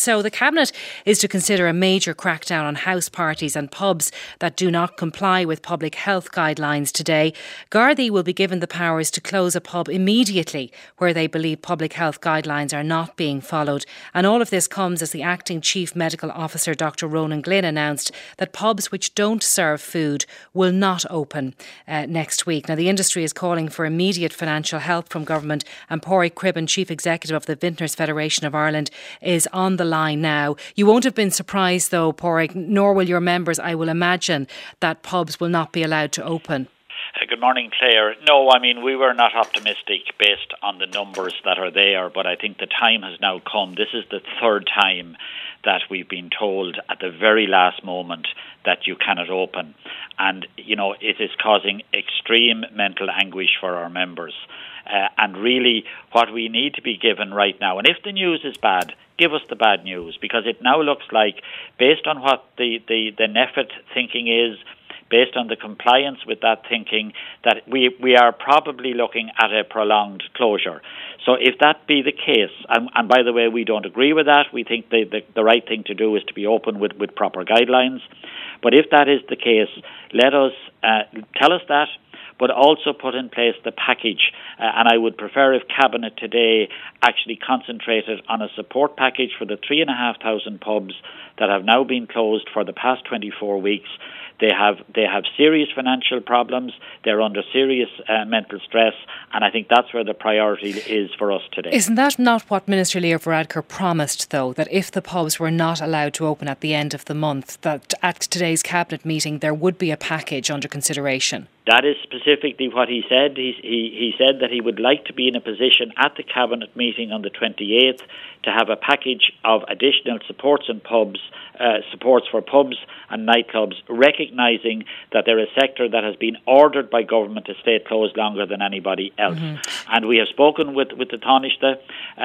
So the Cabinet is to consider a major crackdown on house parties and pubs that do not comply with public health guidelines today. Gardaí will be given the powers to close a pub immediately where they believe public health guidelines are not being followed. And all of this comes as the Acting Chief Medical Officer, Dr. Ronan Glynn, announced that pubs which don't serve food will not open next week. Now, the industry is calling for immediate financial help from government, and Pádraig Cribben, Chief Executive of the Vintners Federation of Ireland, is on the line now. You won't have been surprised, though, Pádraig, nor will your members, I will imagine, that pubs will not be allowed to open. Good morning, Claire. No, I mean, we were not optimistic based on the numbers that are there, but I think the time has now come. This is the third time that we've been told at the very last moment that you cannot open. And, you know, it is causing extreme mental anguish for our members. And really, what we need to be given right now, and if the news is bad, give us the bad news, because it now looks like, based on what the NPHET thinking is, based on the compliance with that thinking, that we are probably looking at a prolonged closure. So if that be the case, and by the way, we don't agree with that, we think the right thing to do is to be open with proper guidelines. But if that is the case, let us tell us that, but also put in place the package. And I would prefer if Cabinet today actually concentrated on a support package for the 3,500 pubs that have now been closed for the past 24 weeks. They have serious financial problems. They're under serious mental stress, and I think that's where the priority is for us today. Isn't that not what Minister Leo Varadkar promised, though, that if the pubs were not allowed to open at the end of the month, that at today's Cabinet meeting there would be a package under consideration? That is specifically what he said. He said that he would like to be in a position at the Cabinet meeting on the 28th to have a package of additional supports for pubs and nightclubs, recognising that they're a sector that has been ordered by government to stay closed longer than anybody else. Mm-hmm. And we have spoken with the Taoiseach.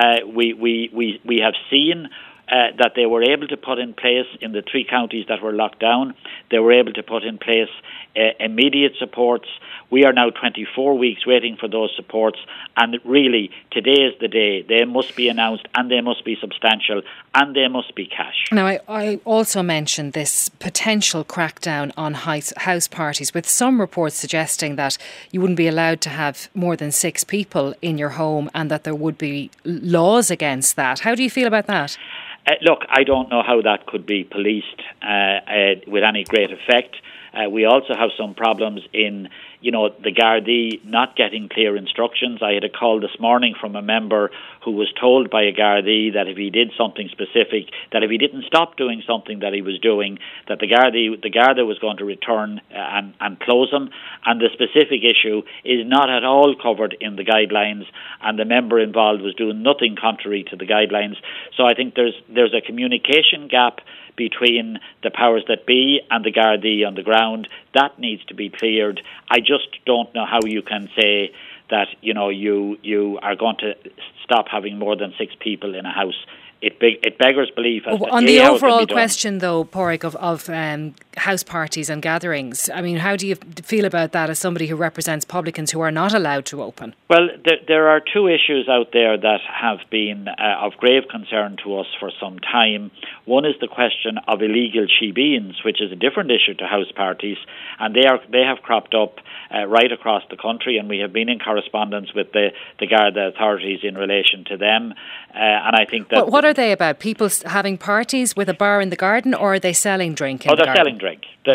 We have seen that they were able to put in place in the 3 counties that were locked down. They were able to put in place immediate supports. We are now 24 weeks waiting for those supports, and really today is the day. They must be announced, and they must be substantial, and they must be cash. Now, I also mentioned this potential crackdown on house parties, with some reports suggesting that you wouldn't be allowed to have more than 6 people in your home and that there would be laws against that. How do you feel about that? Look, I don't know how that could be policed with any great effect. We also have some problems in, the Gardaí not getting clear instructions. I had a call this morning from a member who was told by a Gardaí that if he did something specific, that if he didn't stop doing something that he was doing, that the Garda was going to return and close him. And the specific issue is not at all covered in the guidelines, and the member involved was doing nothing contrary to the guidelines. So I think there's a communication gap between the powers that be and the Gardaí on the ground. That needs to be cleared. I just don't know how you can say that you are going to stop having more than 6 people in a house. It beggars belief. On the overall question, though, Pádraig, of house parties and gatherings, I mean, how do you feel about that as somebody who represents publicans who are not allowed to open? Well, there are 2 issues out there that have been of grave concern to us for some time. One is the question of illegal shebeens, which is a different issue to house parties, and they have cropped up right across the country, and we have been in correspondence with the Garda authorities in relation to them. And I think that... What are they about? People having parties with a bar in the garden, or are they selling drink in the garden? They're selling drink. Okay.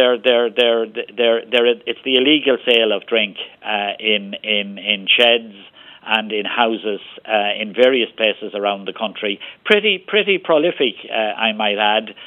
It's the illegal sale of drink in sheds and in houses in various places around the country. Pretty prolific, I might add.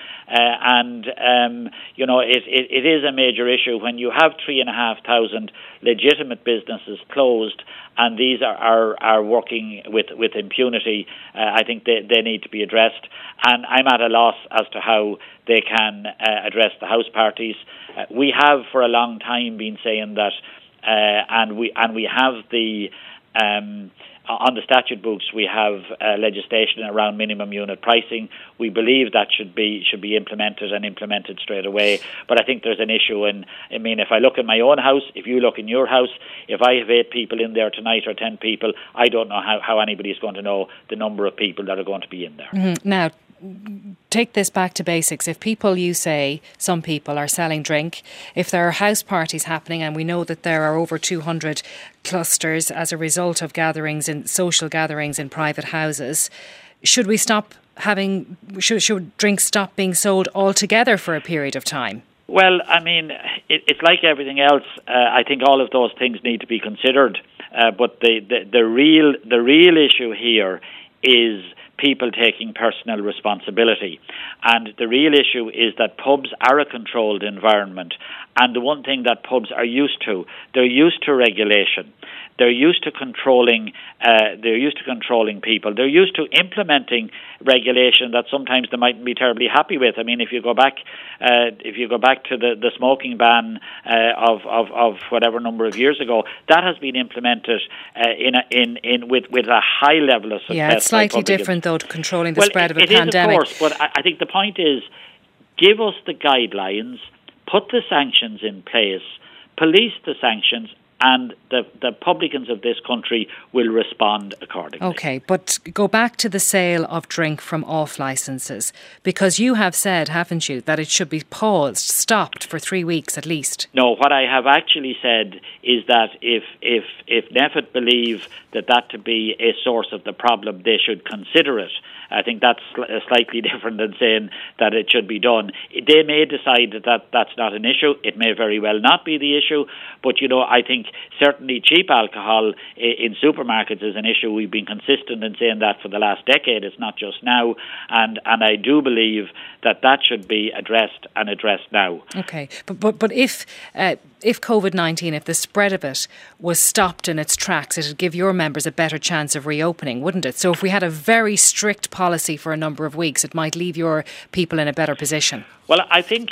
It is a major issue when you have 3,500 legitimate businesses closed, and these are working with impunity. I think they need to be addressed, and I'm at a loss as to how they can address the house parties. We have for a long time been saying that, and we have the. On the statute books, we have legislation around minimum unit pricing. We believe that should be implemented straight away. But I think there's an issue if I look in my own house, if you look in your house, if I have 8 people in there tonight or 10 people, I don't know how anybody is going to know the number of people that are going to be in there. Mm-hmm. Now, take this back to basics. If people, you say, some people are selling drink, if there are house parties happening, and we know that there are over 200 clusters as a result of social gatherings in private houses, should drinks stop being sold altogether for a period of time? Well, I mean, it's like everything else. I think all of those things need to be considered. But the real issue here is people taking personal responsibility. And the real issue is that pubs are a controlled environment. And the one thing that pubs are used to, they're used to regulation. They're used to controlling. People. They're used to implementing regulation that sometimes they mightn't be terribly happy with. I mean, if you go back to the smoking ban of whatever number of years ago, that has been implemented with a high level of success. Yeah, it's slightly different though to controlling the spread of a pandemic. It is, of course, but I think the point is, give us the guidelines, put the sanctions in place, police the sanctions, and the publicans of this country will respond accordingly. OK, but go back to the sale of drink from off licences, because you have said, haven't you, that it should be paused, stopped for 3 weeks at least. No, what I have actually said is that if NPHET believe that to be a source of the problem, they should consider it. I think that's slightly different than saying that it should be done. They may decide that that's not an issue. It may very well not be the issue. But, I think certainly cheap alcohol in supermarkets is an issue. We've been consistent in saying that for the last decade. It's not just now. And I do believe that should be addressed now. OK. But if COVID-19, if the spread of it was stopped in its tracks, it would give your members a better chance of reopening, wouldn't it? So if we had a very strict policy for a number of weeks, it might leave your people in a better position. Well, I think,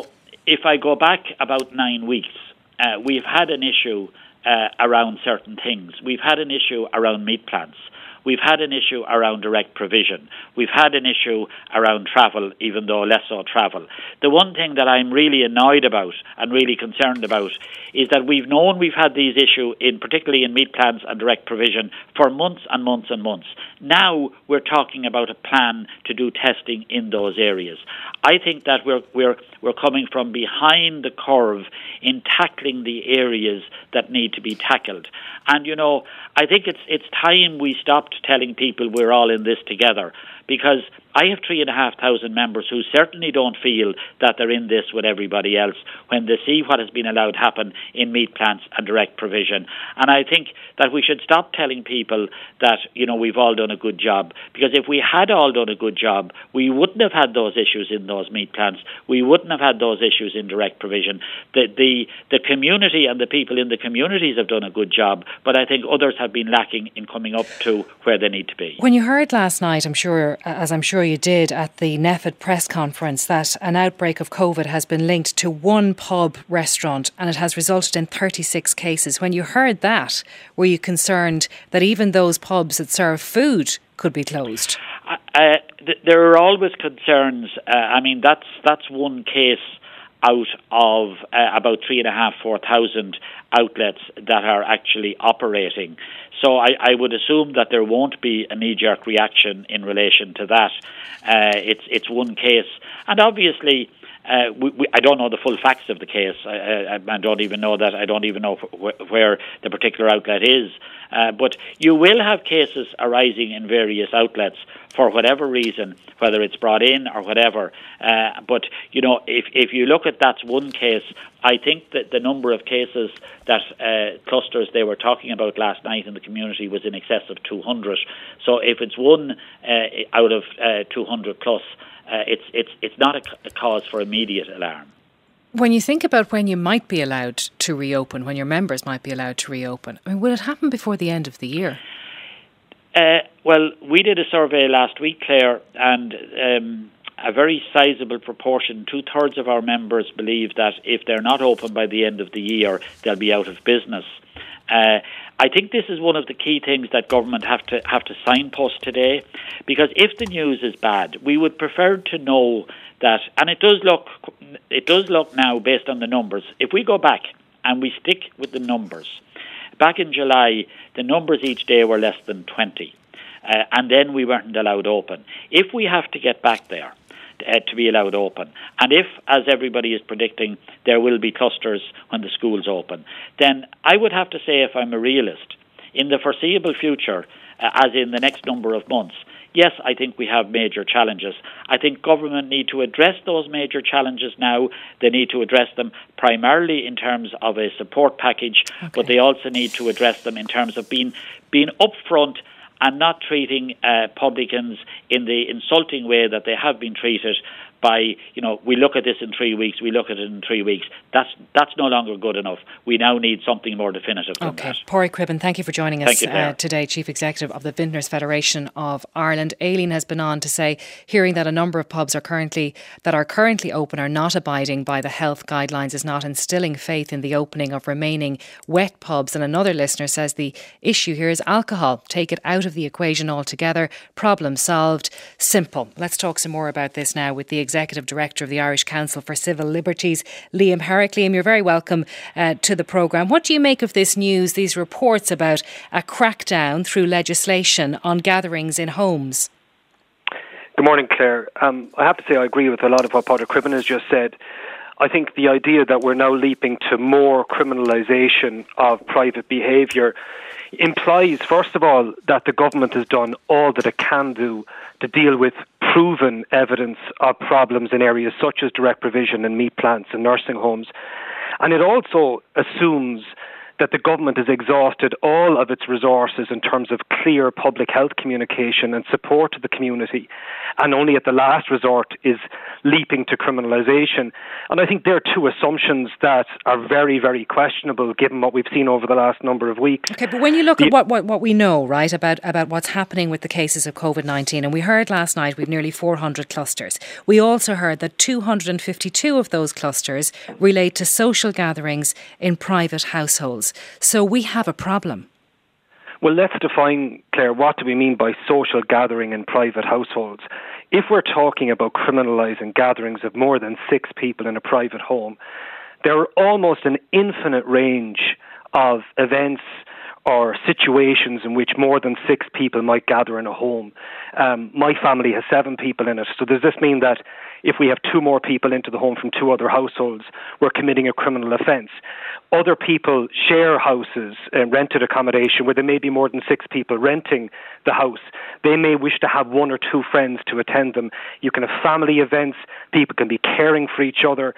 if I go back about 9 weeks, we've had an issue around certain things. We've had an issue around meat plants. We've had an issue around direct provision. We've had an issue around travel, even though less so travel. The one thing that I'm really annoyed about and really concerned about is that we've known we've had these issues, particularly in meat plants and direct provision, for months and months and months. Now we're talking about a plan to do testing in those areas. I think that we're coming from behind the curve in tackling the areas that need to be tackled. And, I think it's time we stopped telling people we're all in this together, because I have 3,500 members who certainly don't feel that they're in this with everybody else when they see what has been allowed to happen in meat plants and direct provision. And I think that we should stop telling people that, we've all done a good job, because if we had all done a good job, we wouldn't have had those issues in those meat plants. We wouldn't have had those issues in direct provision. The community and the people in the communities have done a good job, but I think others have been lacking in coming up to where they need to be. When you heard last night, I'm sure you did at the NPHET press conference, that an outbreak of COVID has been linked to one pub restaurant and it has resulted in 36 cases. When you heard that, were you concerned that even those pubs that serve food could be closed? There are always concerns. That's one case out of about 3,500-4,000 outlets that are actually operating. So I would assume that there won't be a knee-jerk reaction in relation to that. It's one case. And obviously, I don't know the full facts of the case. I don't even know that. I don't even know where the particular outlet is. But you will have cases arising in various outlets for whatever reason, whether it's brought in or whatever. But, if you look at that's one case, I think that the number of cases that clusters they were talking about last night in the community was in excess of 200. So if it's one out of 200 plus, it's not a cause for immediate alarm. When you think about when you might be allowed to reopen, when your members might be allowed to reopen, will it happen before the end of the year? Well, we did a survey last week, Claire, and a very sizable proportion, 2/3 of our members believe that if they're not open by the end of the year, they'll be out of business. I think this is one of the key things that government have to signpost today, because if the news is bad, we would prefer to know that, and it does look now based on the numbers. If we go back and we stick with the numbers, back in July, the numbers each day were less than 20. and then we weren't allowed open. If we have to get back there to be allowed open, and if, as everybody is predicting, there will be clusters when the schools open, then I would have to say, if I'm a realist, in the foreseeable future, as in the next number of months, yes, I think we have major challenges. I think government need to address those major challenges now. They need to address them primarily in terms of a support package, but they also need to address them in terms of being upfront and not treating publicans in the insulting way that they have been treated by, we look at this in 3 weeks, we look at it in 3 weeks. That's no longer good enough. We now need something more definitive than that. Pádraig Cribben, thank you for joining us today, Chief Executive of the Vintners Federation of Ireland. Aileen has been on to say, hearing that a number of pubs are currently open are not abiding by the health guidelines is not instilling faith in the opening of remaining wet pubs. And another listener says the issue here is alcohol. Take it out of the equation altogether. Problem solved. Simple. Let's talk some more about this now with the Executive Director of the Irish Council for Civil Liberties, Liam Herrick. Liam, you're very welcome to the programme. What do you make of this news, these reports about a crackdown through legislation on gatherings in homes? Good morning, Claire. I have to say I agree with a lot of what Pádraig Cribben has just said. I think the idea that we're now leaping to more criminalisation of private behaviour implies, first of all, that the government has done all that it can do to deal with proven evidence of problems in areas such as direct provision and meat plants and nursing homes. And it also assumes that the government has exhausted all of its resources in terms of clear public health communication and support to the community, and only at the last resort is leaping to criminalisation. And I think there are two assumptions that are very, very questionable given what we've seen over the last number of weeks. Okay, but when you look at what we know, right, about what's happening with the cases of COVID-19, and we heard last night we've nearly 400 clusters. We also heard that 252 of those clusters relate to social gatherings in private households. So we have a problem. Well, let's define, Claire, what do we mean by social gathering in private households? If we're talking about criminalising gatherings of more than 6 people in a private home, there are almost an infinite range of events or situations in which more than 6 people might gather in a home. My family has 7 people in it. So does this mean that if we have 2 more people into the home from 2 other households, we're committing a criminal offence? Other people share houses, rented accommodation, where there may be more than 6 people renting the house. They may wish to have 1 or 2 friends to attend them. You can have family events. People can be caring for each other.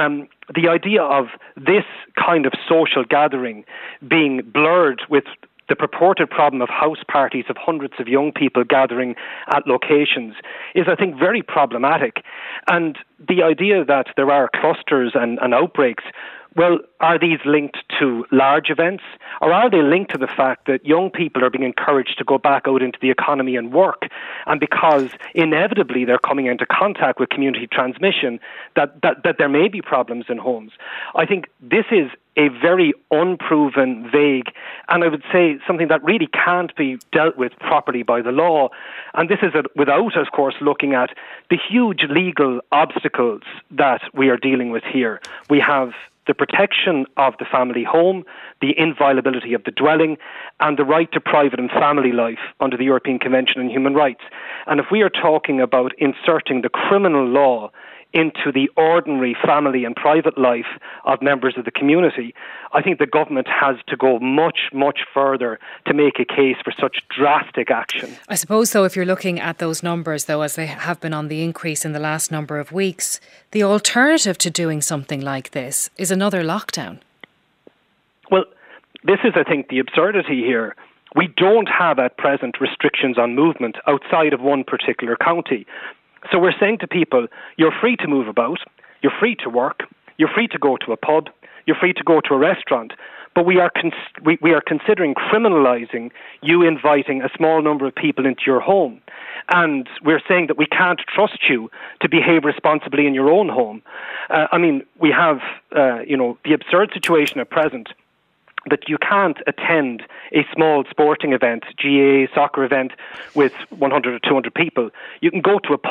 The idea of this kind of social gathering being blurred with the purported problem of house parties of hundreds of young people gathering at locations is, I think, very problematic. And the idea that there are clusters and outbreaks, well, are these linked to large events, or are they linked to the fact that young people are being encouraged to go back out into the economy and work, and because inevitably they're coming into contact with community transmission, that there may be problems in homes? I think this is a very unproven, vague, and I would say something that really can't be dealt with properly by the law. And this is without, of course, looking at the huge legal obstacles that we are dealing with here. We have the protection of the family home, the inviolability of the dwelling, and the right to private and family life under the European Convention on Human Rights. And if we are talking about inserting the criminal law into the ordinary family and private life of members of the community, I think the government has to go much, much further to make a case for such drastic action. I suppose, though, if you're looking at those numbers, though, as they have been on the increase in the last number of weeks, the alternative to doing something like this is another lockdown. Well, this is, I think, the absurdity here. We don't have at present restrictions on movement outside of one particular county. So we're saying to people, you're free to move about, you're free to work, you're free to go to a pub, you're free to go to a restaurant, but we are considering criminalising you inviting a small number of people into your home. And we're saying that we can't trust you to behave responsibly in your own home. We have, the absurd situation at present that you can't attend a small sporting event, GAA soccer event with 100 or 200 people. You can go to a pub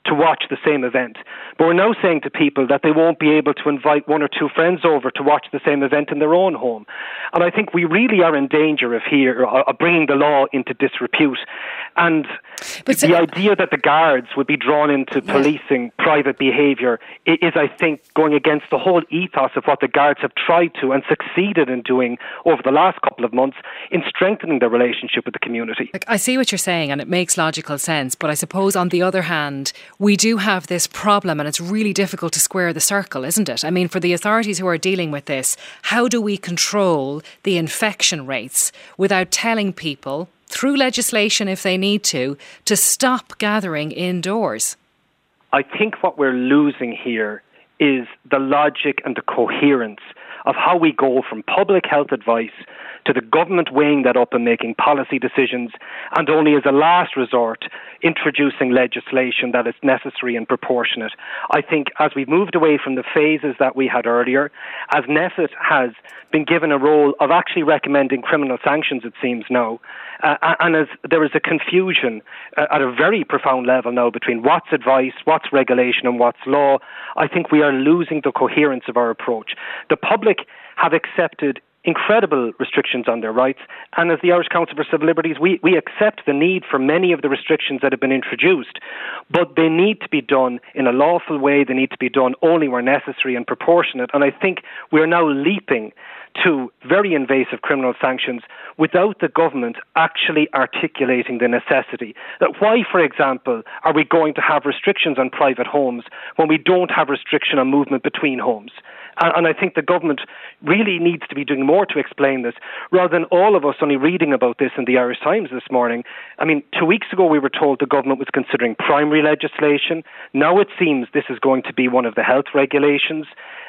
to watch the same event. But we're now saying to people that they won't be able to invite one or two friends over to watch the same event in their own home. And I think we really are in danger of bringing the law into disrepute. And the idea that the guards would be drawn into policing private behaviour is, I think, going against the whole ethos of what the guards have tried to and succeeded in doing over the last couple of months in strengthening their relationship with the community. I see what you're saying, and it makes logical sense, but I suppose on the other hand, we do have this problem, and it's really difficult to square the circle, isn't it? I mean, for the authorities who are dealing with this, how do we control the infection rates without telling people, through legislation if they need to stop gathering indoors? I think what we're losing here is the logic and the coherence of how we go from public health advice to the government weighing that up and making policy decisions, and only as a last resort introducing legislation that is necessary and proportionate. I think as we've moved away from the phases that we had earlier, as NPHET has been given a role of actually recommending criminal sanctions, it seems now, and as there is a confusion at a very profound level now between what's advice, what's regulation and what's law, I think we are losing the coherence of our approach. The public have accepted incredible restrictions on their rights, and as the Irish Council for Civil Liberties, we accept the need for many of the restrictions that have been introduced, but they need to be done in a lawful way. They need to be done only where necessary and proportionate, and I think we're now leaping to very invasive criminal sanctions without the government actually articulating the necessity. That why, for example, are we going to have restrictions on private homes when we don't have restriction on movement between homes? And I think the government really needs to be doing more to explain this, rather than all of us only reading about this in the Irish Times this morning. I mean, 2 weeks ago we were told the government was considering primary legislation. Now it seems this is going to be one of the health regulations.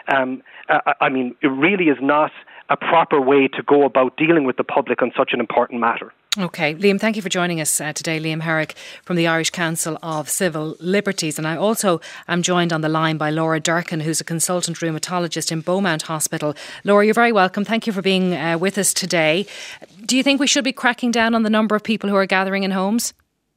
I mean, it really is not a proper way to go about dealing with the public on such an important matter. OK. Liam, thank you for joining us today. Liam Herrick from the Irish Council of Civil Liberties. And I also am joined on the line by Laura Durkin, who's a consultant rheumatologist in Beaumont Hospital. Laura, you're very welcome. Thank you for being with us today. Do you think we should be cracking down on the number of people who are gathering in homes?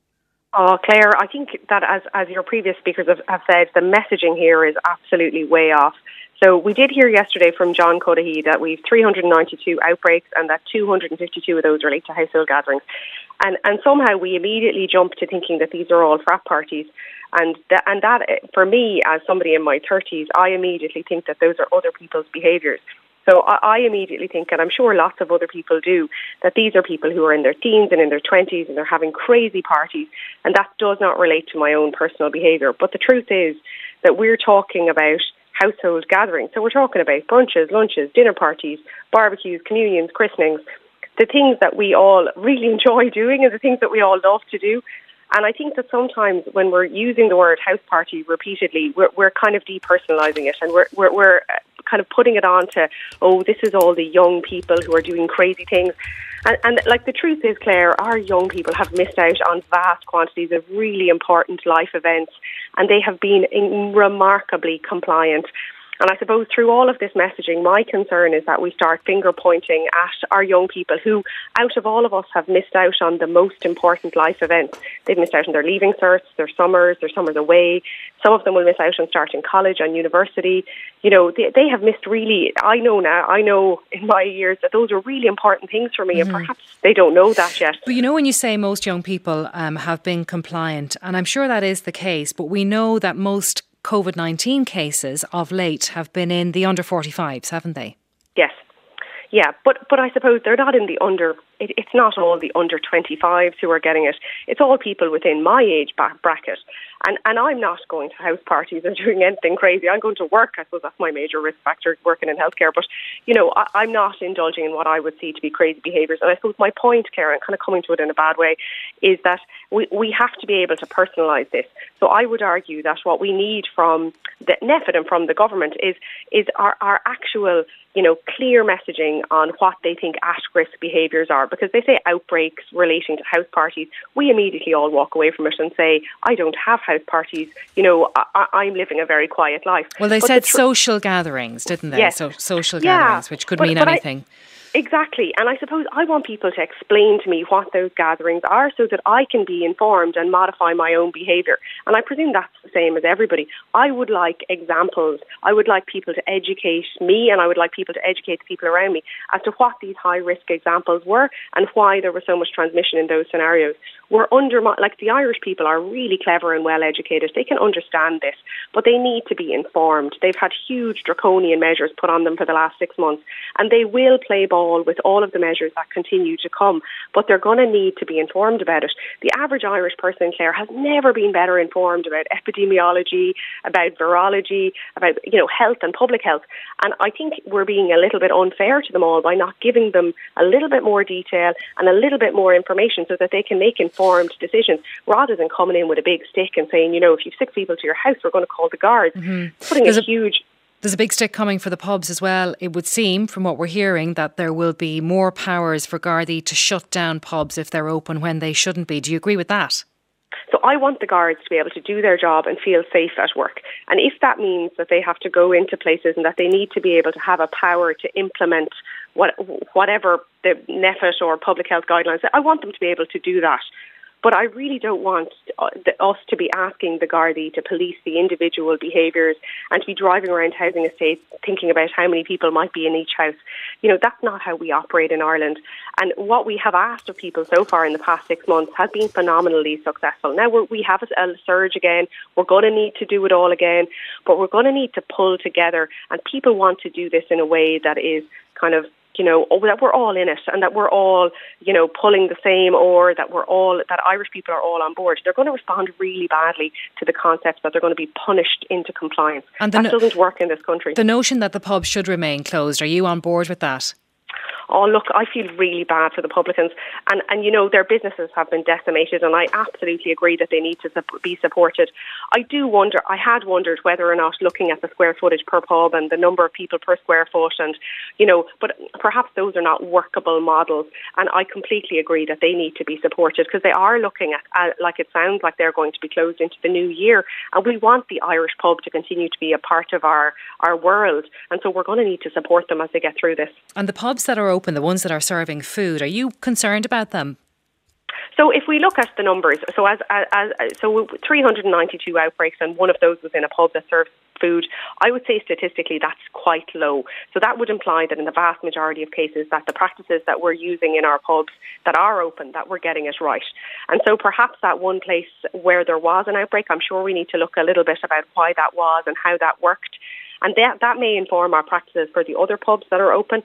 Oh, Claire, I think that as your previous speakers have said, the messaging here is absolutely way off. So we did hear yesterday from John Cudahy that we've 392 outbreaks and that 252 of those relate to household gatherings. And somehow we immediately jump to thinking that these are all frat parties. And that, for me, as somebody in my 30s, I immediately think that those are other people's behaviours. So I immediately think, and I'm sure lots of other people do, that these are people who are in their teens and in their 20s and they're having crazy parties, and that does not relate to my own personal behaviour. But the truth is that we're talking about household gatherings. So we're talking about brunches, lunches, dinner parties, barbecues, communions, christenings, the things that we all really enjoy doing and the things that we all love to do. And I think that sometimes when we're using the word house party repeatedly, we're kind of depersonalising it, and we're kind of putting it on to, oh, this is all the young people who are doing crazy things. And like the truth is, Claire, our young people have missed out on vast quantities of really important life events, and they have been remarkably compliant. And I suppose through all of this messaging, my concern is that we start finger pointing at our young people who, out of all of us, have missed out on the most important life events. They've missed out on their leaving certs, their summers away. Some of them will miss out on starting college and university. You know, they have missed really, I know in my years that those are really important things for me, and perhaps they don't know that yet. But you know, when you say most young people have been compliant, and I'm sure that is the case, but we know that most COVID-19 cases of late have been in the under 45s, haven't they? Yes. Yeah, but I suppose they're not in the under, it's not all the under 25s who are getting it. It's all people within my age bracket. And I'm not going to house parties or doing anything crazy. I'm going to work. I suppose that's my major risk factor, working in healthcare. But, you know, I'm not indulging in what I would see to be crazy behaviours. And I suppose my point, Karen, kind of coming to it in a bad way, is that we have to be able to personalise this. So I would argue that what we need from the NPHET and from the government is our actual, you know, clear messaging on what they think at-risk behaviours are. Because they say outbreaks relating to house parties. We immediately all walk away from it and say, I don't have house parties. You know, I'm living a very quiet life. Well, they said social gatherings, didn't they? Yes. So social gatherings, which could mean anything. Exactly. And I suppose I want people to explain to me what those gatherings are so that I can be informed and modify my own behaviour. And I presume that's the same as everybody. I would like examples. I would like people to educate me, and I would like people to educate the people around me as to what these high-risk examples were and why there was so much transmission in those scenarios. The Irish people are really clever and well educated. They can understand this, but they need to be informed. They've had huge draconian measures put on them for the last 6 months, and they will play ball with all of the measures that continue to come, but they're going to need to be informed about it. The average Irish person, Claire, has never been better informed about epidemiology, about virology, about health and public health. And I think we're being a little bit unfair to them all by not giving them a little bit more detail and a little bit more information so that they can make informed decisions, rather than coming in with a big stick and saying, if you've 6 people to your house, we're going to call the guards. Mm-hmm. There's a big stick coming for the pubs as well. It would seem, from what we're hearing, that there will be more powers for Gardaí to shut down pubs if they're open when they shouldn't be. Do you agree with that? So I want the guards to be able to do their job and feel safe at work. And if that means that they have to go into places and that they need to be able to have a power to implement whatever the NPHET or public health guidelines, I want them to be able to do that. But I really don't want us to be asking the Gardaí to police the individual behaviours and to be driving around housing estates thinking about how many people might be in each house. That's not how we operate in Ireland. And what we have asked of people so far in the past 6 months has been phenomenally successful. Now we have a surge again. We're going to need to do it all again, but we're going to need to pull together. And people want to do this in a way that is kind of that we're all in it and that we're all, pulling the same, or that Irish people are all on board. They're going to respond really badly to the concept that they're going to be punished into compliance. And that doesn't work in this country. The notion that the pub should remain closed, are you on board with that? Oh, look, I feel really bad for the publicans. And their businesses have been decimated, and I absolutely agree that they need to be supported. I had wondered whether or not looking at the square footage per pub and the number of people per square foot but perhaps those are not workable models. And I completely agree that they need to be supported, because they are looking at it sounds like they're going to be closed into the new year. And we want the Irish pub to continue to be a part of our world. And so we're going to need to support them as they get through this. And the pubs that are open, the ones that are serving food, are you concerned about them? So if we look at the numbers, so 392 outbreaks, and one of those was in a pub that serves food, I would say statistically that's quite low. So that would imply that in the vast majority of cases that the practices that we're using in our pubs that are open, that we're getting it right. And so perhaps that one place where there was an outbreak, I'm sure we need to look a little bit about why that was and how that worked. And that may inform our practices for the other pubs that are open.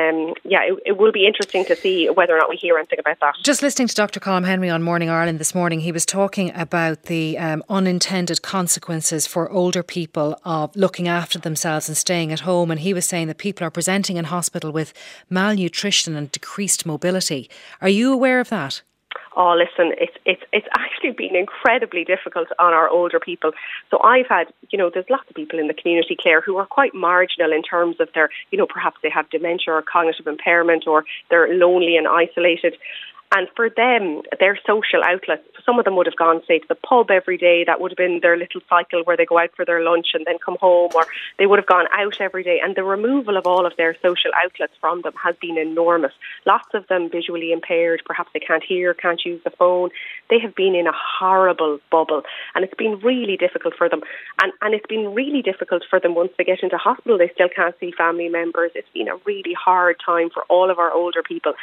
It will be interesting to see whether or not we hear anything about that. Just listening to Dr. Colm Henry on Morning Ireland this morning, he was talking about the unintended consequences for older people of looking after themselves and staying at home. And he was saying that people are presenting in hospital with malnutrition and decreased mobility. Are you aware of that? Oh, listen, it's actually been incredibly difficult on our older people. So I've had, there's lots of people in the community, Claire, who are quite marginal in terms of their, perhaps they have dementia or cognitive impairment, or they're lonely and isolated. And for them, their social outlets, some of them would have gone, say, to the pub every day. That would have been their little cycle where they go out for their lunch and then come home, or they would have gone out every day. And the removal of all of their social outlets from them has been enormous. Lots of them visually impaired. Perhaps they can't hear, can't use the phone. They have been in a horrible bubble. And it's been really difficult for them. And it's been really difficult for them once they get into hospital. They still can't see family members. It's been a really hard time for all of our older people.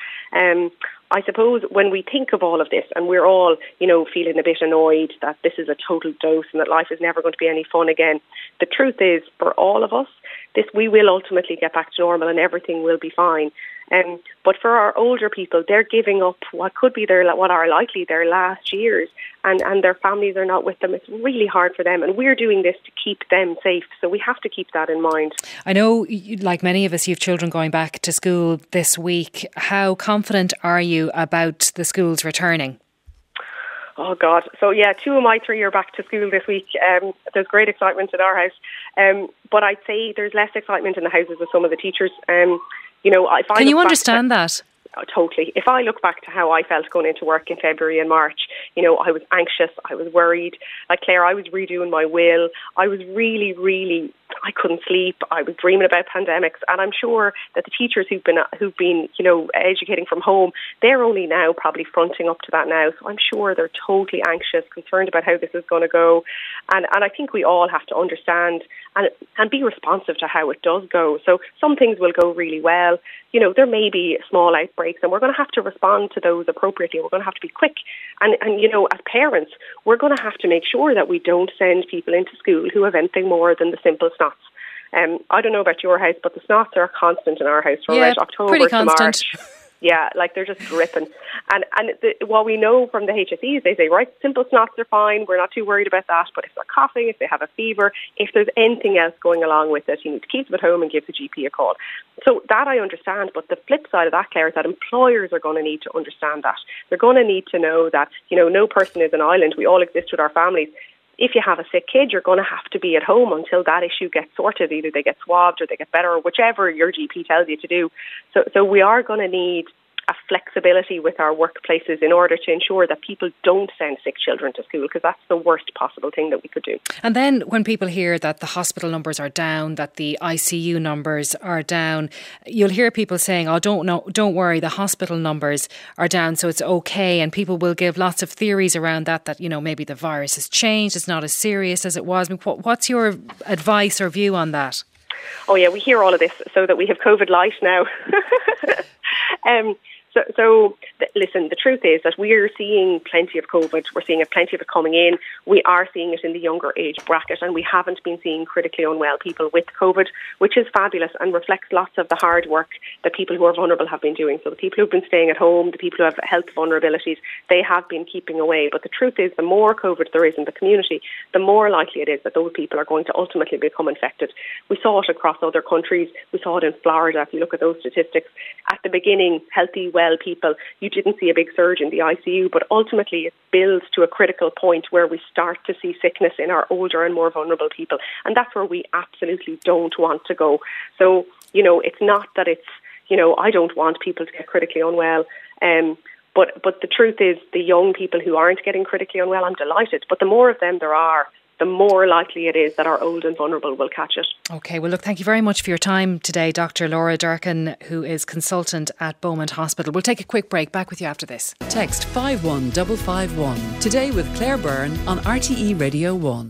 I suppose when we think of all of this, and we're all, feeling a bit annoyed that this is a total dose and that life is never going to be any fun again, the truth is, for all of us, we will ultimately get back to normal and everything will be fine. But for our older people, they're giving up what could be what are likely their last years, and their families are not with them. It's really hard for them, and we're doing this to keep them safe. So we have to keep that in mind. I know, like many of us, you have children going back to school this week. How confident are you about the schools returning? Oh, God. So, 2 of my 3 are back to school this week. There's great excitement at our house. But I'd say there's less excitement in the houses of some of the teachers. Can you understand that? Oh, totally. If I look back to how I felt going into work in February and March, I was anxious, I was worried. Like Claire, I was redoing my will. I was really, really I couldn't sleep. I was dreaming about pandemics. And I'm sure that the teachers who've been educating from home, they're only now probably fronting up to that now. So I'm sure they're totally anxious, concerned about how this is going to go. And I think we all have to understand and be responsive to how it does go. So some things will go really well. There may be small outbreaks, and we're going to have to respond to those appropriately. We're going to have to be quick. And as parents, we're going to have to make sure that we don't send people into school who have anything more than the simple snots. I don't know about your house, but the snots are constant in our house from about October pretty to constant. March. Yeah, they're just dripping. And what we know from the HSEs, they say, right, simple snots are fine. We're not too worried about that. But if they're coughing, if they have a fever, if there's anything else going along with it, you need to keep them at home and give the GP a call. So that I understand. But the flip side of that, Claire, is that employers are going to need to understand that. They're going to need to know that, no person is an island. We all exist with our families. If you have a sick kid, you're going to have to be at home until that issue gets sorted. Either they get swabbed or they get better, or whichever your GP tells you to do. So we are going to need a flexibility with our workplaces in order to ensure that people don't send sick children to school, because that's the worst possible thing that we could do. And then when people hear that the hospital numbers are down, that the ICU numbers are down, you'll hear people saying, don't worry, the hospital numbers are down, so it's okay. And people will give lots of theories around that maybe the virus has changed, it's not as serious as it was. I mean, what's your advice or view on that? Oh yeah, we hear all of this, so that we have COVID light now. Listen, the truth is that we're seeing plenty of COVID. We're seeing plenty of it coming in. We are seeing it in the younger age bracket, and we haven't been seeing critically unwell people with COVID, which is fabulous and reflects lots of the hard work that people who are vulnerable have been doing. So the people who've been staying at home, the people who have health vulnerabilities, they have been keeping away. But the truth is, the more COVID there is in the community, the more likely it is that those people are going to ultimately become infected. We saw it across other countries. We saw it in Florida. If you look at those statistics, at the beginning, healthy, well people, you didn't see a big surge in the ICU, but ultimately it builds to a critical point where we start to see sickness in our older and more vulnerable people. And that's where we absolutely don't want to go. So, it's not that it's, I don't want people to get critically unwell. But the truth is, the young people who aren't getting critically unwell, I'm delighted. But the more of them there are, the more likely it is that our old and vulnerable will catch it. OK, well, look, thank you very much for your time today, Dr. Laura Durkin, who is consultant at Beaumont Hospital. We'll take a quick break. Back with you after this. Text 51551. Today with Claire Byrne on RTE Radio 1.